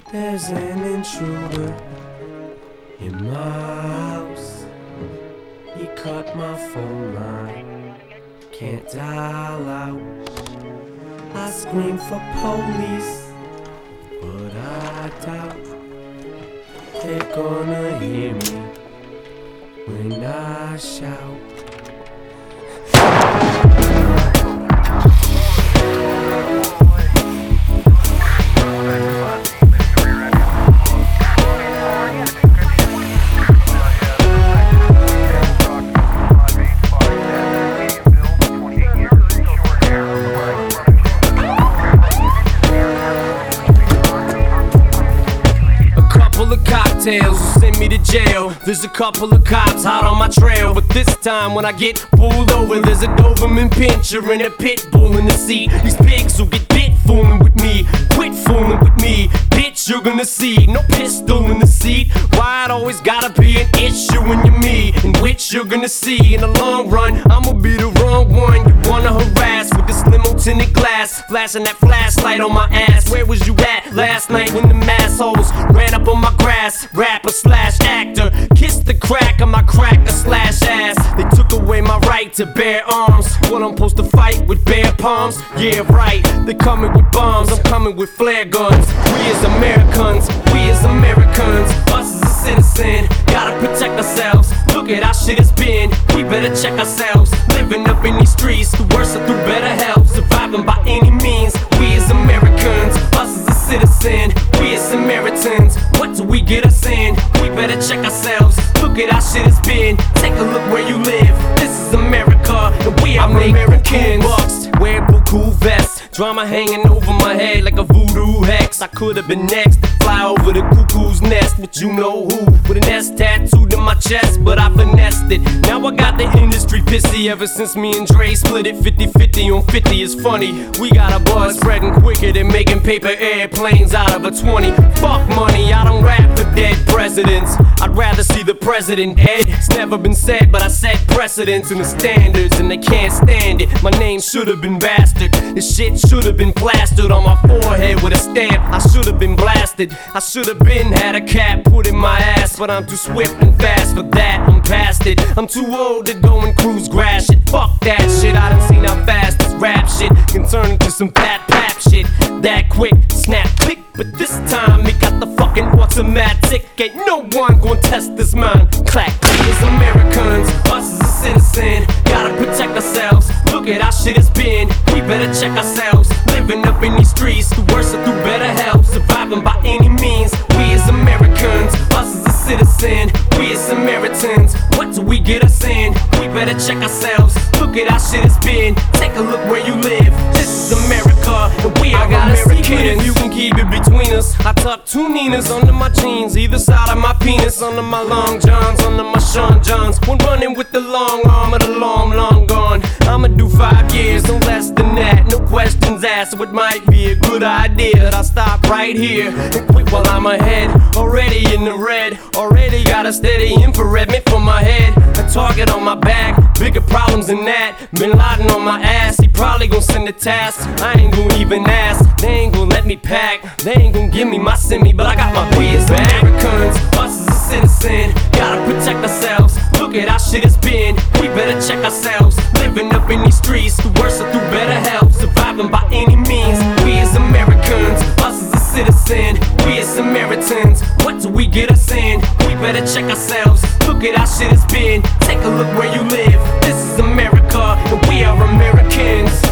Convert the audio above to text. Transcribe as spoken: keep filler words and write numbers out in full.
There's an intruder in my house. He cut my phone line, can't dial out. I scream for police, but I doubt they're gonna hear me when I shout. Cocktails will send me to jail. There's a couple of cops hot on my trail, but this time when I get pulled over, there's a Doberman pinscher and a pit bull in the seat. These pigs will get bit fooling with me. Quit fooling with me, bitch, you're gonna see. No pistol in the seat. Why it always gotta be an issue when you're me? In which you're gonna see in the long run, I'ma be the wrong one you wanna harass with this limo tinted glass, flashing that flashlight on my ass. Where was you at last night when the massholes ran up on my grass? Rapper slash actor, kiss the crack of my cracker slash ass. They took away my right to bear arms. What, I'm supposed to fight with bare palms? Yeah, right, they coming with bombs, I'm coming with flare guns. We as Americans, we as Americans, us as a citizen, gotta protect ourselves. Look at how shit has been, we better check ourselves. Living up in these streets, the worst are through better health. Surviving by any means, we as Americans, us as a citizen, we as Samaritans. What do we get us in? We better check ourselves. Look at how shit has been, take a look where you live. This is America, and we are Americans. Bucks, wear cool vests, drama hanging over my head like a voodoo hex. I could have been next to fly over the cuckoo's nest with you know who, with an S tattooed in my chest, but I finessed it. Now I got the industry pissy ever since me and Dre split it fifty fifty on fifty. It's funny, we got a buzz spreading quicker than making paper airplanes out of a twenty. Fuck money, I don't rap for dead presidents. I'd rather see the president dead. It's never been said, but I set precedents and the standards, and they can't stand it. My name should have been bastard. This shit should have been plastered on my forehead with a stamp. I should have been blasted. I should have been had a cap put in my ass, but I'm too swift and fast for that. I'm past it. I'm too old to go and cruise grass shit. Fuck that shit. I done seen how fast this rap shit can turn into some fat pap shit. That quick, snap, click. But this time it got the fucking automatic. Ain't no one gon' test this mind. Clack, we as Americans, us as a citizen, gotta protect ourselves. Look at how shit has been, we better check ourselves. Living up in these streets, the worst are through better health. Surviving by any means, we as Americans, us as a citizen, we as Samaritans. What do we get us in? We better check ourselves. Look at how shit has been, take a look where you live. This is America, and we are Americans. You can keep it between us. I tuck two Ninas under my jeans, either side of my penis, under my long johns, under my Sean Johns. When running with the long arm of the long, long gone. I'ma do five years, no less than that. No questions asked, so it might be a good idea that I stop right here and quit while I'm ahead. Already in the red, already got a steady infrared meant for my head. A target on my back, bigger problems than that. Bin Laden on my ass, he probably gon' send a task. I ain't gon' even ask, they ain't gon' let me pack. They ain't gon' give me my semi, but I got my biz back. Americans, us as a citizen, gotta protect ourselves. Look at how shit has been, we better check ourselves. Living up in these streets, the worst are through better health. Surviving by any means, we as Americans, us as a citizen, we as Samaritans. What do we get us in? We better check ourselves. Look at how shit has been, take a look where you live. This is America, and we are Americans.